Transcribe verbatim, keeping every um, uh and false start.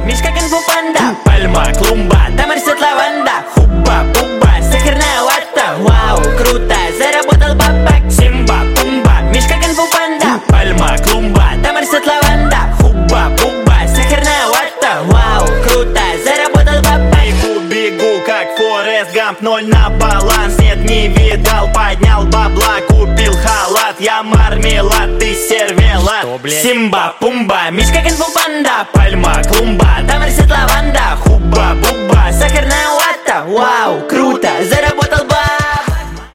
Мишка кунг-фу панда. Пальма, клумба, там растет лаванда. Хубба, бубба, сахарная вата. Вау, круто, заработал бабак. Симба, пумба, Мишка кунг-фу панда. Пальма, клумба, там растет лаванда. Хубба, бубба, сахарная вата. Вау, круто, заработал бабак. Бегу, бегу, как Форест Гамп, ноль на баланс, нет, не видал. Поднял бабла, купил халат, я мармелад, ты сервелат. Что, блядь? Симба, пумба, Мишка кунг-фу панда. пальма, клумба, Там растет лаванда. хубба, бубба. Сахарная вата. Вау, круто, заработал